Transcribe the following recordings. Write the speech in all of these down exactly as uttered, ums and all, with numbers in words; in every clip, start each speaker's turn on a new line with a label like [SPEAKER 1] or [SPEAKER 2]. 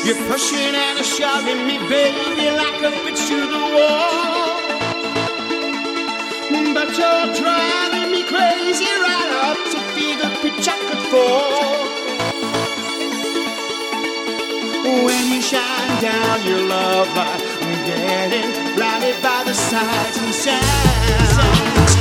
[SPEAKER 1] You're pushing and shoving me, baby, like a bitch to the wall. But you're driving me crazy right up to feel the pitch I could fall. When you shine down your love light, I'm getting blinded by the sights and sounds.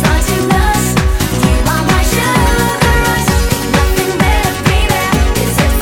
[SPEAKER 2] Is it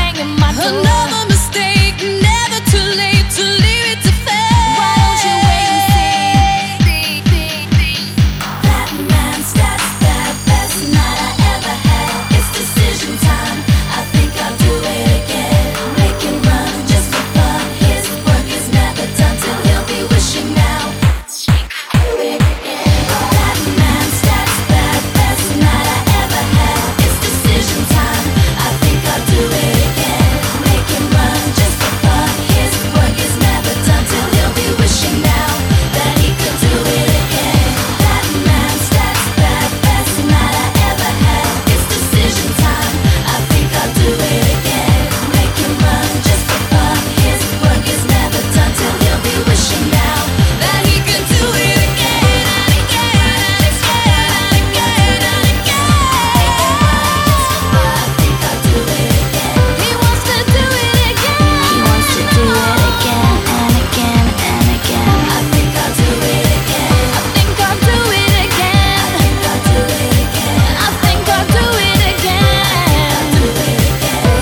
[SPEAKER 2] banging my door. Another mistake, never too late to leave it to fate. Why don't you wait and see? That man's that's the best night I ever had. It's decision time. I think I'll do it again. Make him run just for fun. His work is never done till he'll be wishing now. That man's that's the best night I ever had. It's decision time. I think I'll do it again. Make him run just for fun. His work is never done till he'll be wishing now that he could do it again. That man's that's the best night I ever had. It's decision time. I think I'll do it again. Make him run just for fun. His work is never done till he'll be wishing now that he could do it again and again and again and again and again. I think I'll do it again. He wants to do it again. He wants to do it again and again and again. I think I'll do it again. I think I'll do it again. I think I'll do it again. I think I'll do it again. I'll do it again.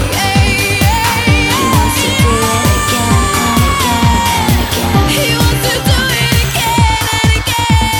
[SPEAKER 2] He wants to do it again and again and again. He wants to do it again and again.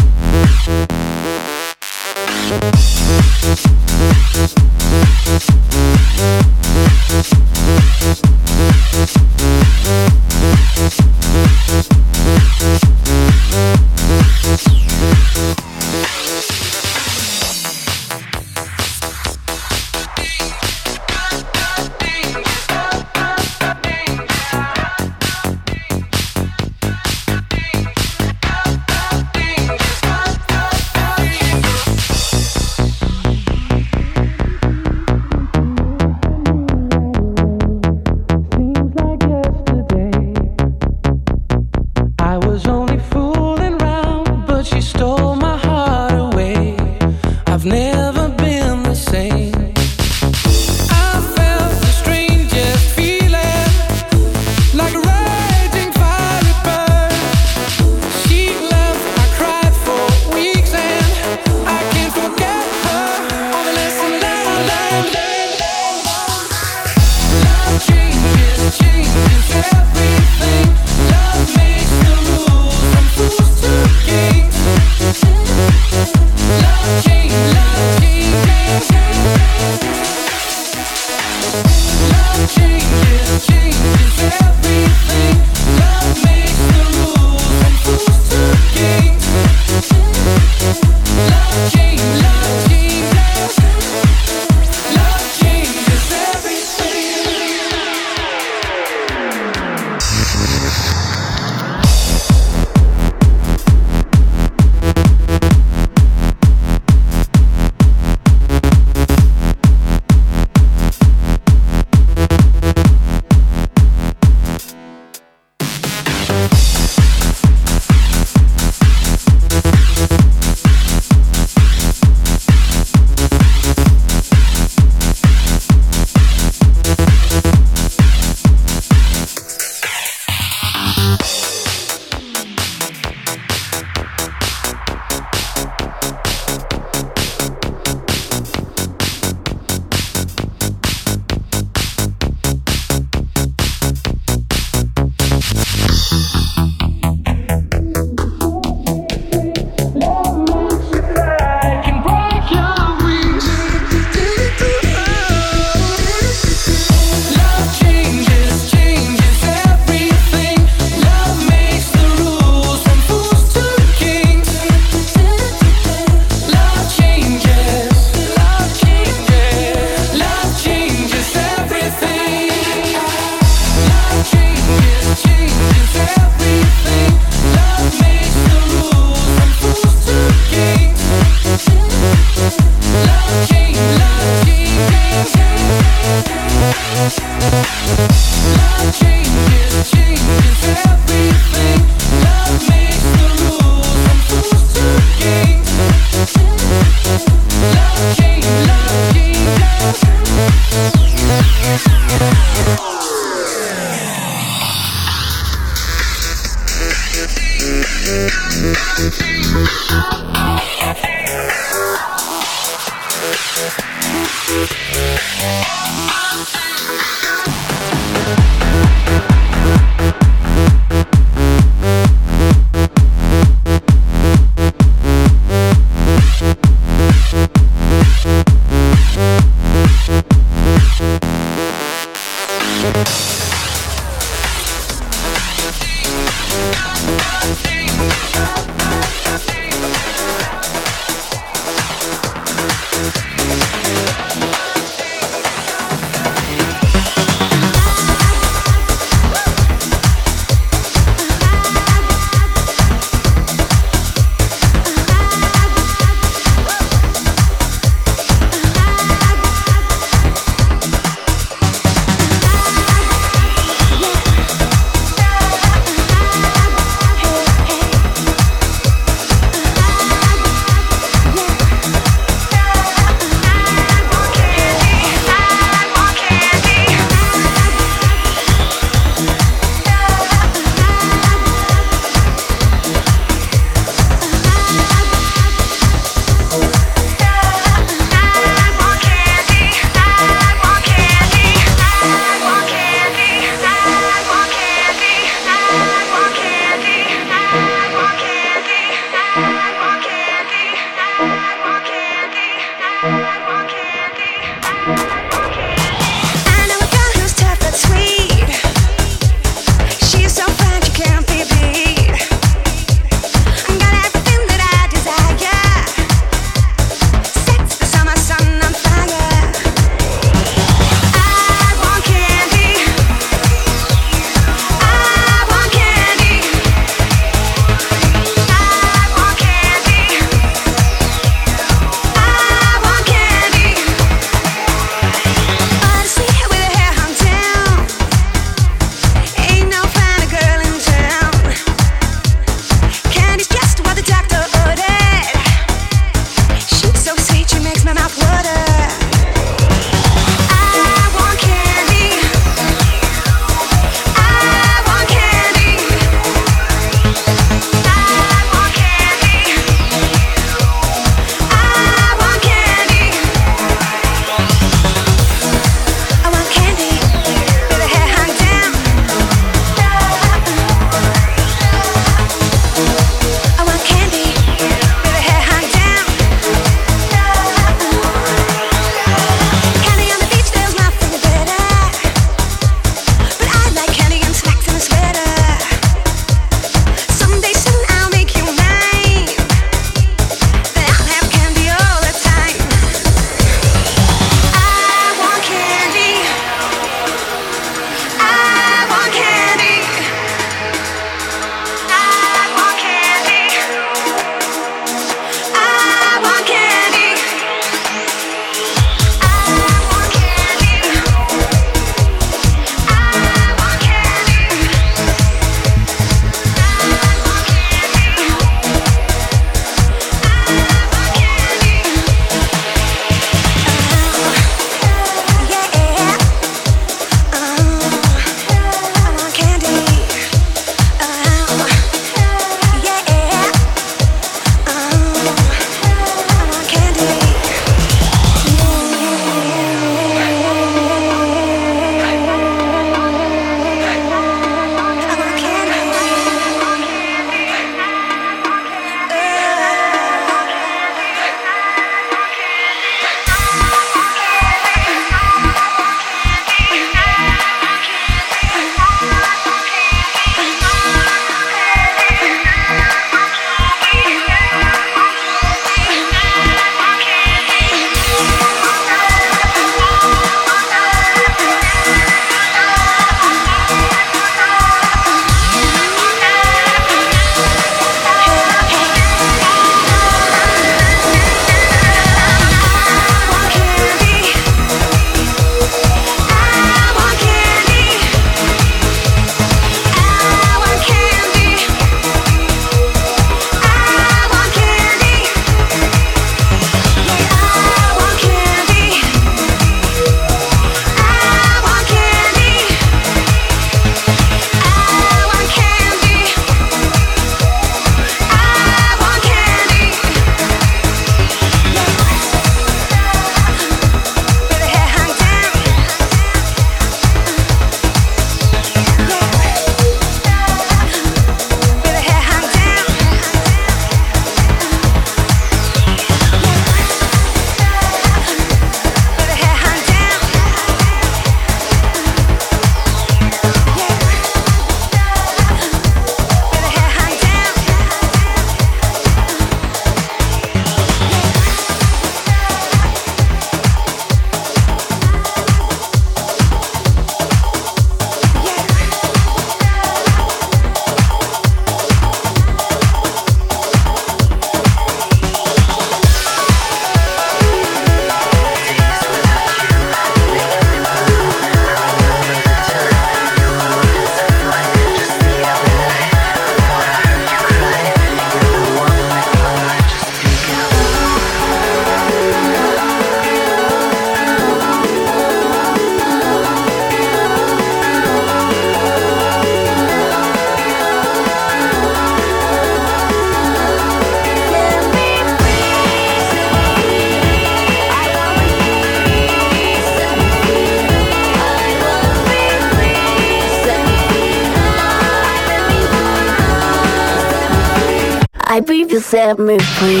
[SPEAKER 2] I breathe you set me free.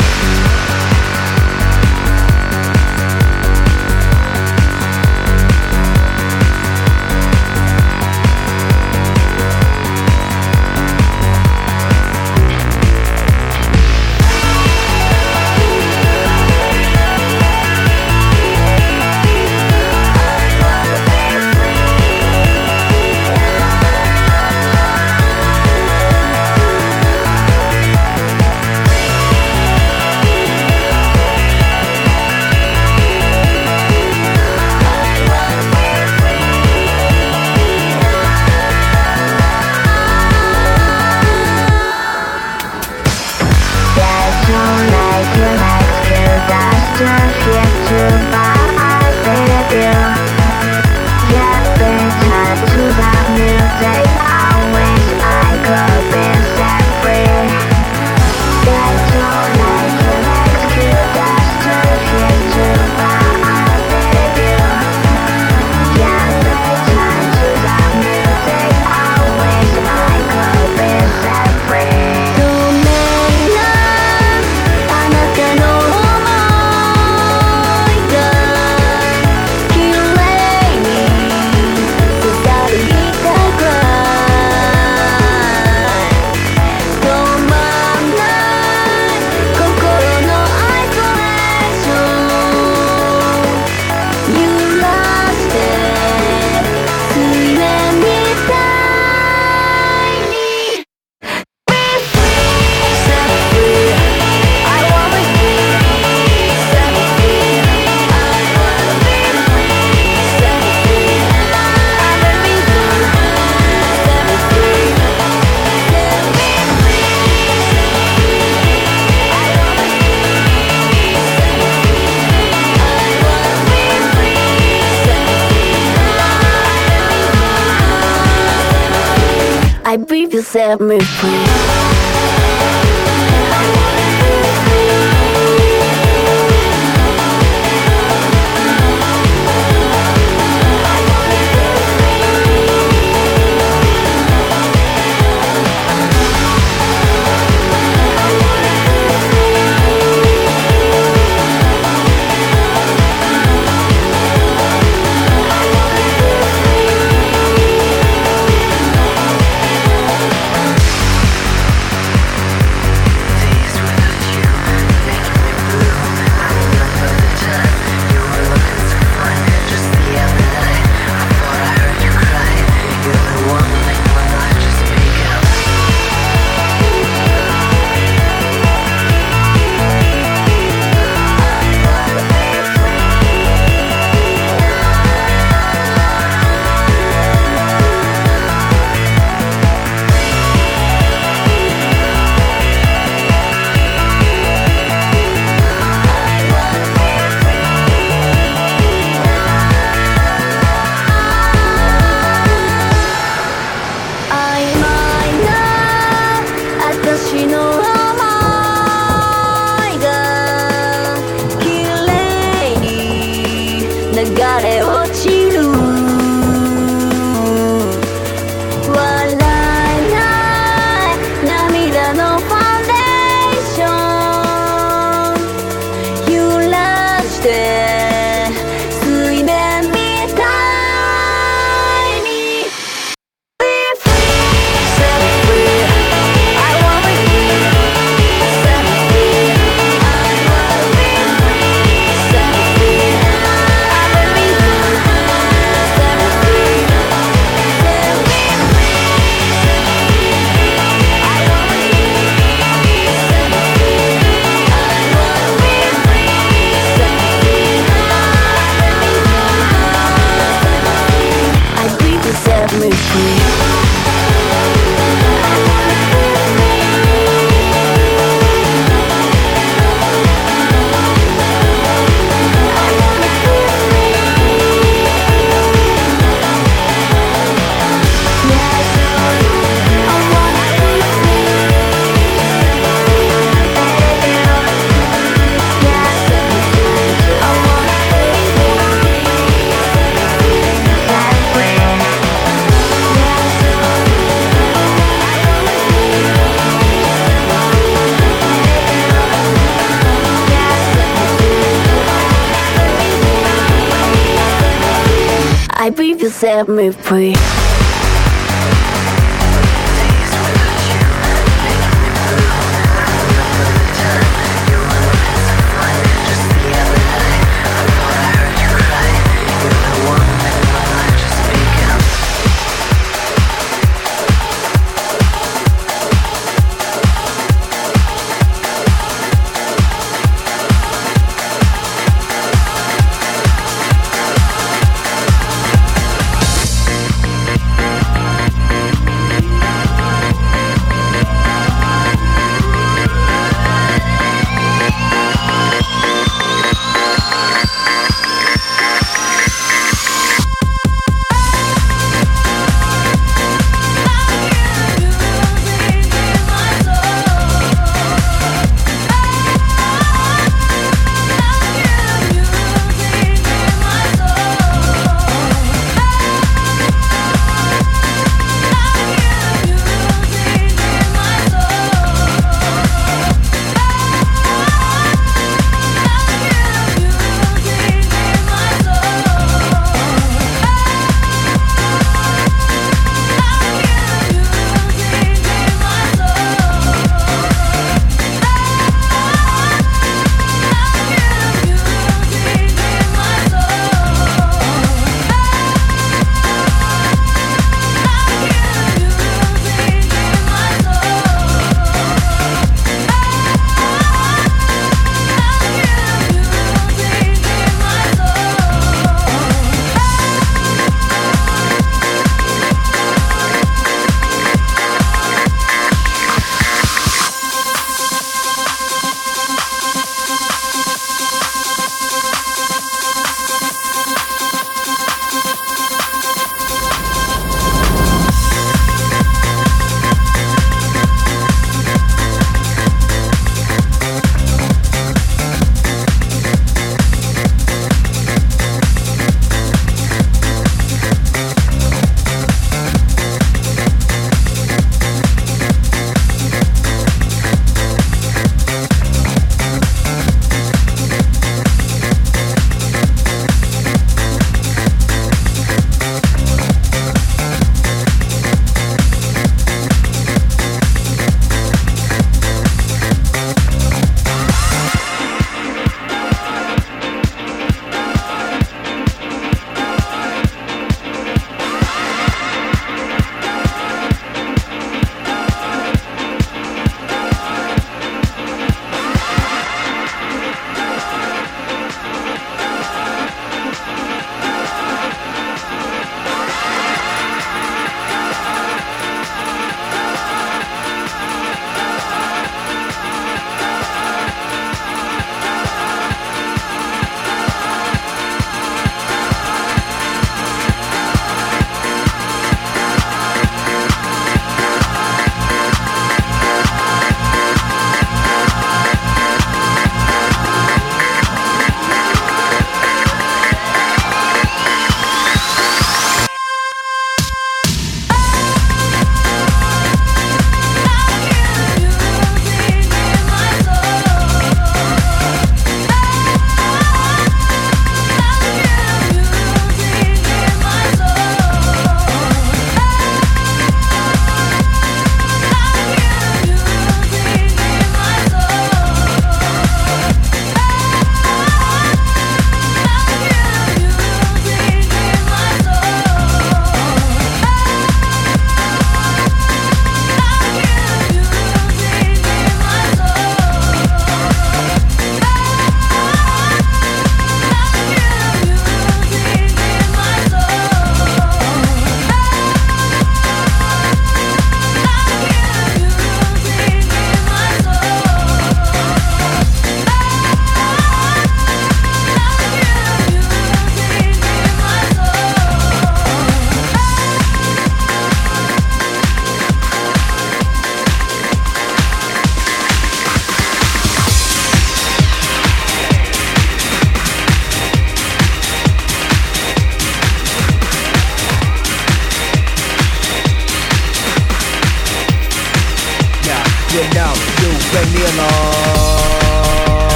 [SPEAKER 2] I breathe you set me free. you set me free.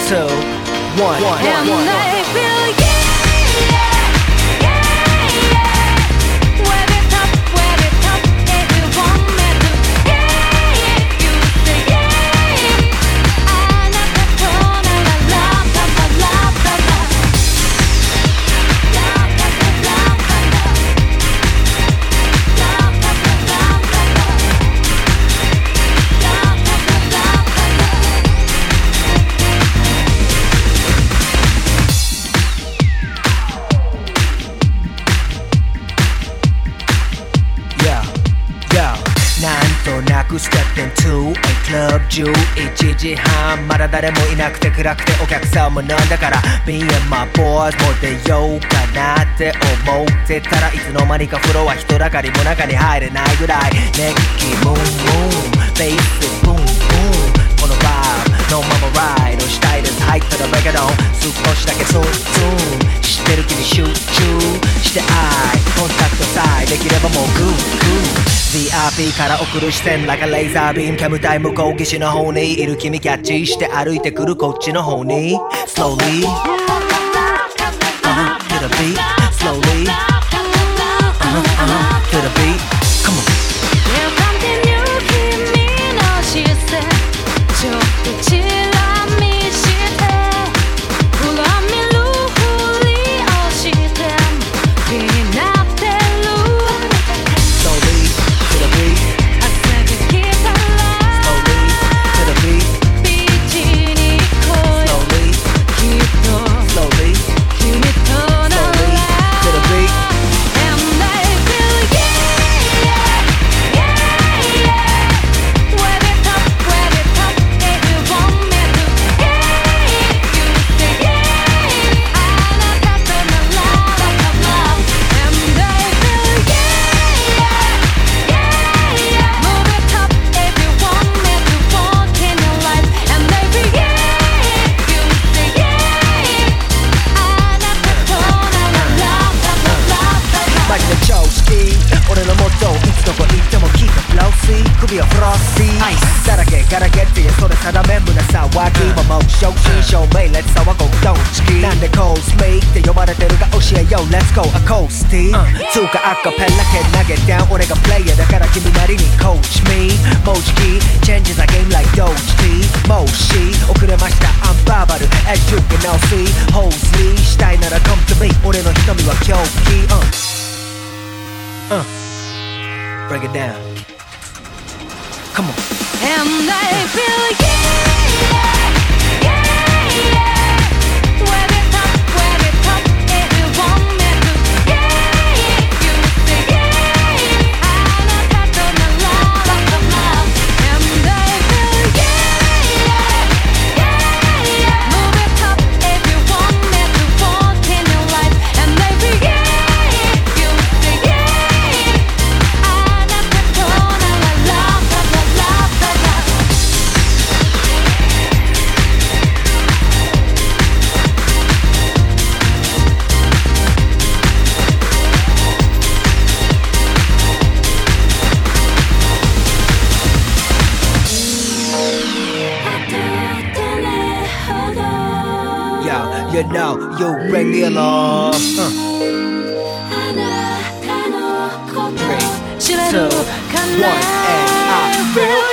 [SPEAKER 3] two, one, one,
[SPEAKER 2] And
[SPEAKER 3] one,
[SPEAKER 2] I
[SPEAKER 3] one.
[SPEAKER 2] feel yeah, yeah, yeah, yeah. Wave it up, wave it up, if you want me to. Yeah, you say yeah. I love the tone, I love, love, love, love, love, love. Love, love, love, love, love. Love, love, love, love, love, love. Love, love, love, love, love.
[SPEAKER 3] Yeah, yeah. なんとなくステップイントゥクラブじゅういちじはんまだ誰もいなくて暗くてお客さんも飲んだから Me and my boys もう出ようかなって思ってたらいつの間にかフロア人だかりも中に入れないぐらい熱気ムーンムーンベースブンブンこのバーのままライドしたいです入ったらレゲドン少しだけツンツンしてる気に集中して愛コンタクトさえできればもうグーグー ブイアイピー から送る視線 like a laser beam 煙たい向こう岸の方にいる君キャッチして歩いてくるこっちの方に Slowly uh-huh, to the beat Slowly uh-huh, uh-huh, to the beat Come on
[SPEAKER 2] There's something new 君の視線ちょっとチラ見して裏見るふりをして気になってる
[SPEAKER 3] Slowly to the beat
[SPEAKER 2] 朝が来たら
[SPEAKER 3] Slowly to the beat
[SPEAKER 2] ビーチに来い
[SPEAKER 3] Slowly
[SPEAKER 2] きっと
[SPEAKER 3] Slowly
[SPEAKER 2] 君となら
[SPEAKER 3] Slowly to the beat
[SPEAKER 2] And I feel yeah, yeah, yeah, yeah. Wave it up, wave it up, if you want me to. Yeah, you say yeah. あなたとなら love, love. And I feel yeah, yeah, yeah. Move it up if you want me to walk in your life. And I feel yeah, you say yeah. あなたとなら love, love, love, love.
[SPEAKER 3] マジで超好き俺のモットーいつどこ行ってもキープフローシー首はフロスティーアイスだらけガラゲッティそれ定め胸騒ぎももう正真正銘レッツ騒ごうドンチキなんでコースメイって呼ばれてるか教えようレッツゴーアコースティーつうかアカペラけ投げダウン俺がプレイヤーだから君なりにコーチミーもうじき Changes a game like Doge T もうし遅れましたアンバーバル As you can now see ホースリーしたいなら Come to me 俺の瞳は狂気 Uh, break it down. Come on.
[SPEAKER 2] And I feel yeah, yeah, yeah. Wave it up, wave it up, if you want me to. Yeah, you say yeah. あなたとなら love, love. And I feel yeah, yeah, yeah. Move it up if you want me to walk in your life. And I feel yeah, you say yeah. あなたとなら love, love, love, love, love.
[SPEAKER 3] Yeah, you know, you bring me along. Uh, three, two, one, and I feel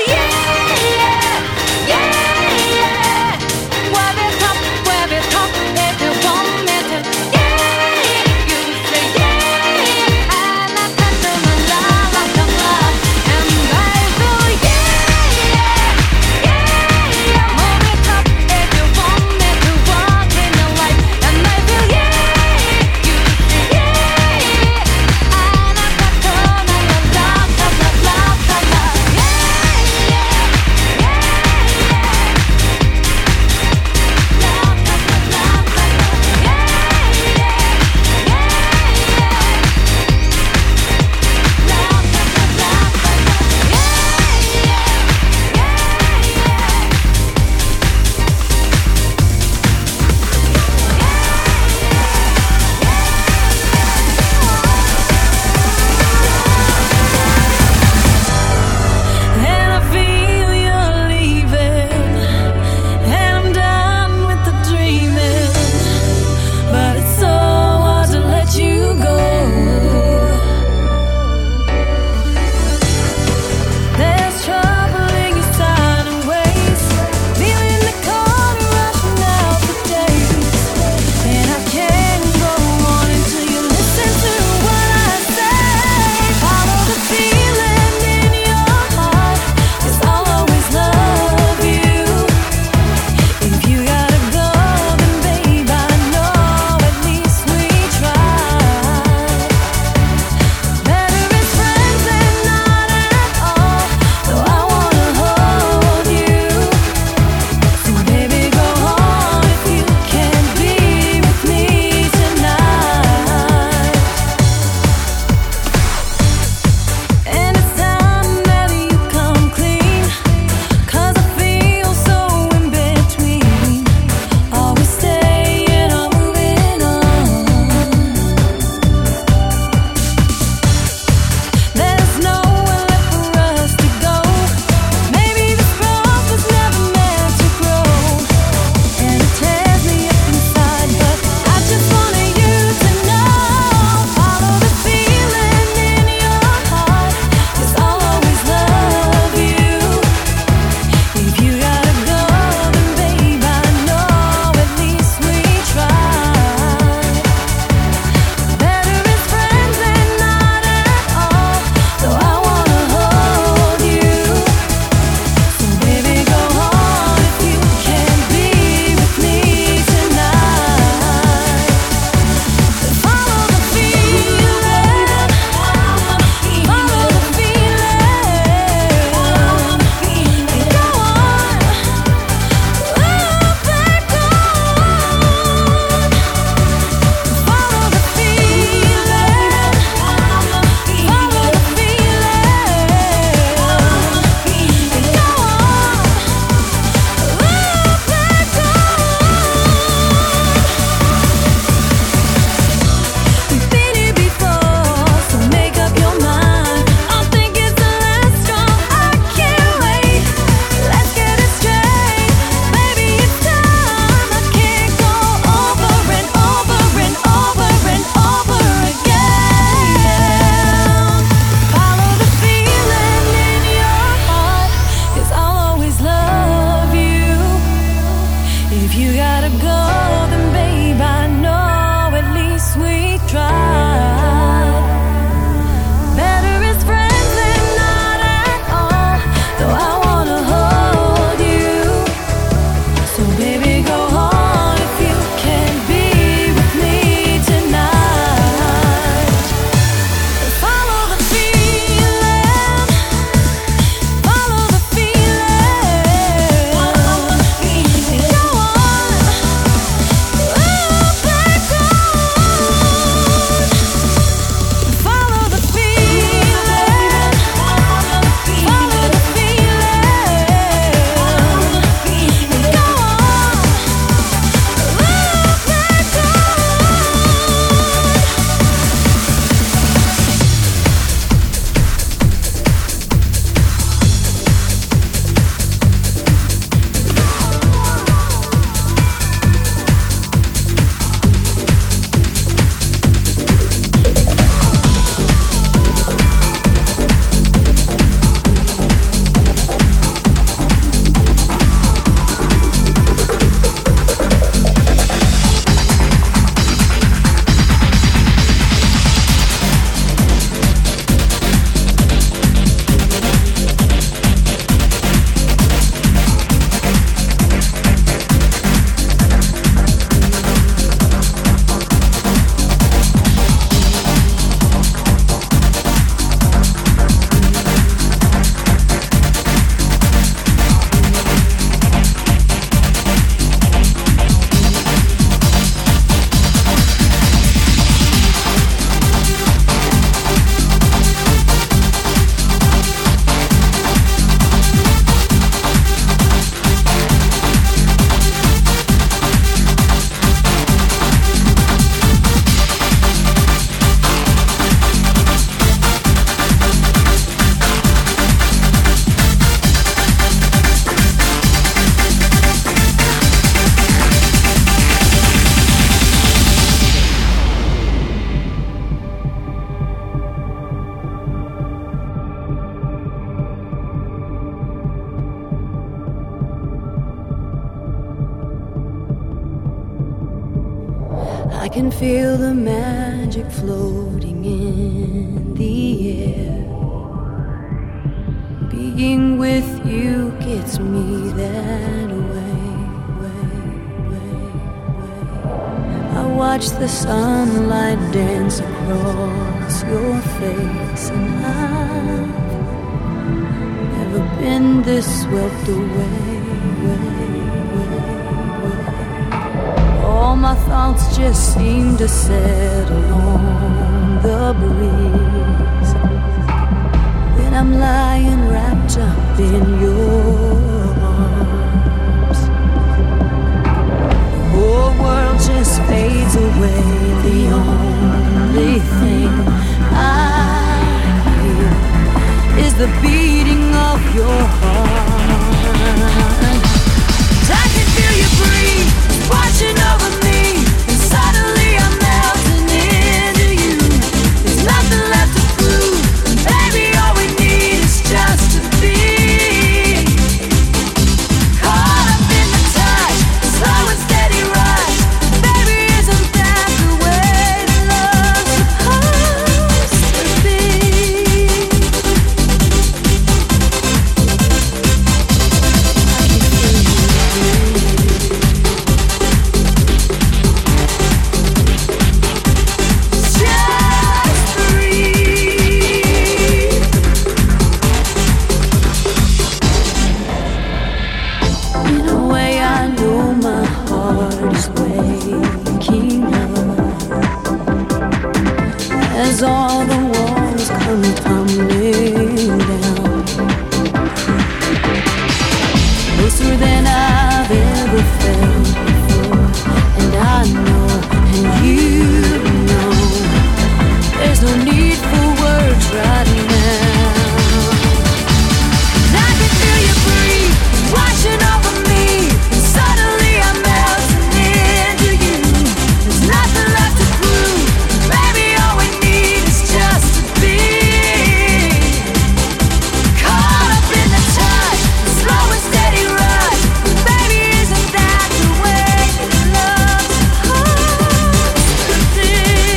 [SPEAKER 4] can feel the magic floating in the air. Being with you gets me that way, way, way, way. I watch the sunlight dance across your face, and I've never been this swept away, way, way, way. All my thoughts just seem to settle on the breeze when I'm lying wrapped up in your arms. The whole world just fades away. The only thing I hear is the beating of your heart. I can feel you breathe, watching over me, and suddenly I'm melting into you. There's nothing left to prove, baby, all we need is just to be caught up in the touch, slow and steady rush. Baby, isn't that the way love's supposed to be? As all the walls come tumbling down, closer than I've ever felt before. And I know, and you know, there's no need for words right now. And I can feel you breathe, washing over me, and suddenly I'm melting into you. There's nothing left to prove, baby, all we need is just to be caught up in the touch, slow and steady rush. Baby, isn't that the way love's supposed to be?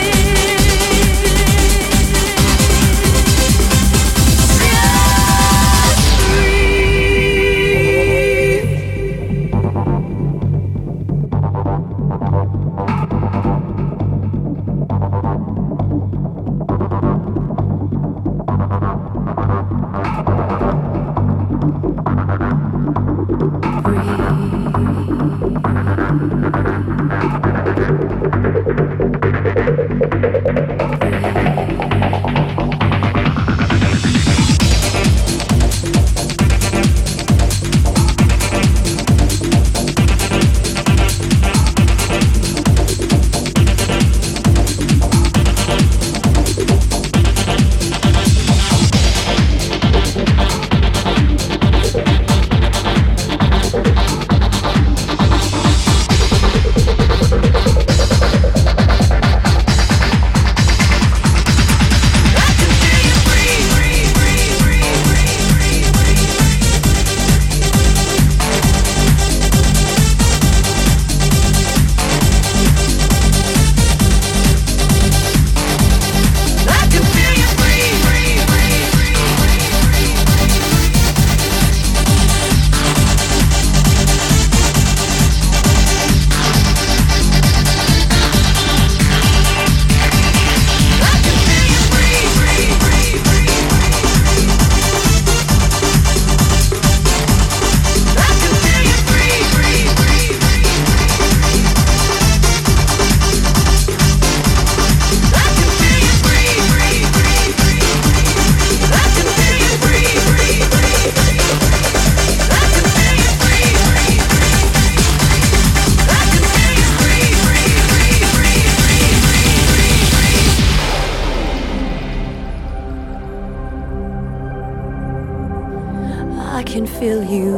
[SPEAKER 4] I can feel you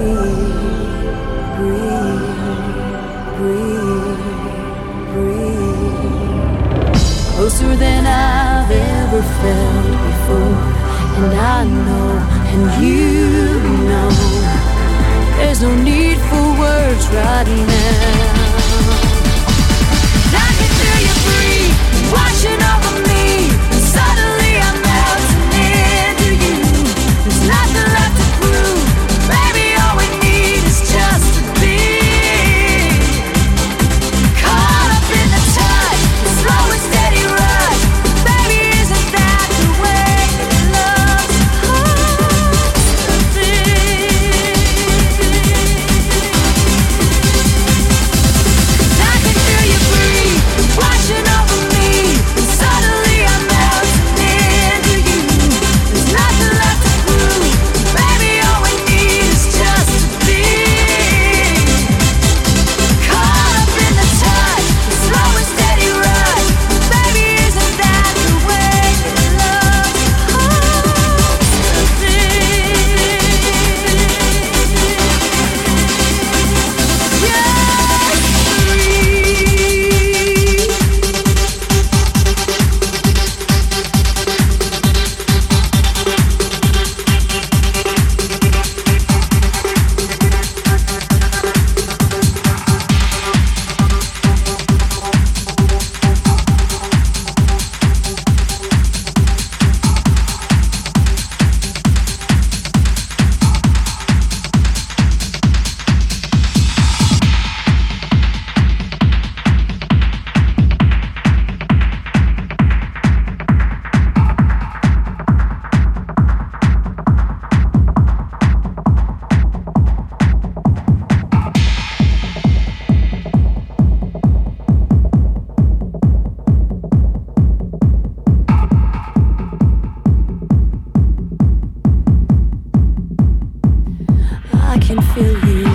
[SPEAKER 4] breathe, breathe, breathe, breathe. Closer than I've ever felt before. And I know, and you know, there's no need for words right now. can feel you